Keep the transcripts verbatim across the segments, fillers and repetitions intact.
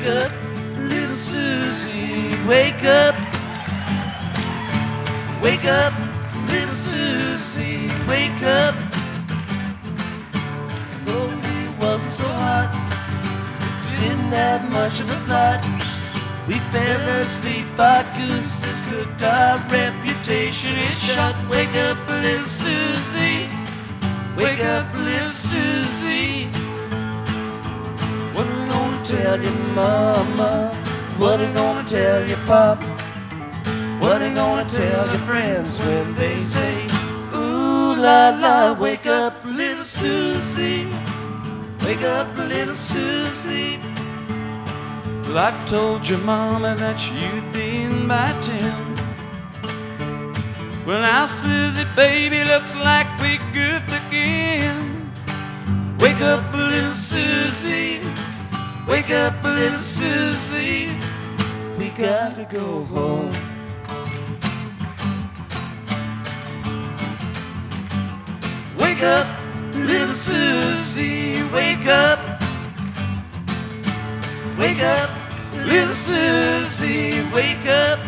up, little Susie, wake up. Wake up, little Susie, wake up. Though it wasn't so hot, didn't have much of a plot. We fell asleep, our gooses cooked, our reputation is shot. Wake up, little Susie, wake up, little Susie. What are you gonna tell your mama? What are you gonna tell your pop? What are you gonna tell your friends when they say, ooh la la, wake up, little Susie, wake up, little Susie. Well, I told your mama that you'd be in by ten. Well, now, Susie, baby, looks like we goofed again. Wake up, little Susie, wake up, little Susie. We gotta go home. Wake up, little Susie, wake up. Wake up, little Susie, wake up.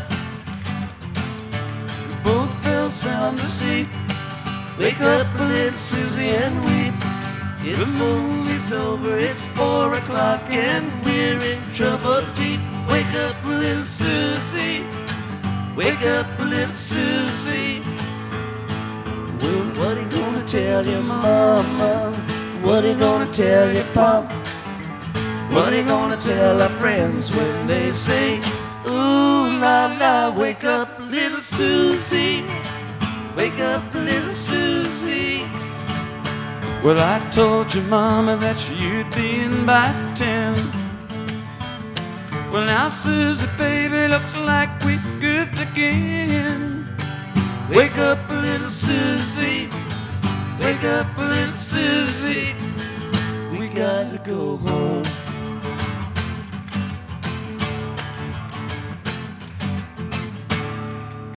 We both fell sound asleep. Wake up, little Susie, and weep. It's movie's over, it's four o'clock, and we're in trouble deep. Wake up, little Susie, wake up, little Susie. Well, what are you gonna tell your mama? What are you gonna tell your pop? What are you gonna tell our friends when they say, ooh la la, wake up, little Susie, wake up, little Susie. Well, I told your mama that you'd be in by ten. Well, now, Susie, baby, looks like we goofed again. Wake up, little Susie, wake up, little Susie. We gotta go home.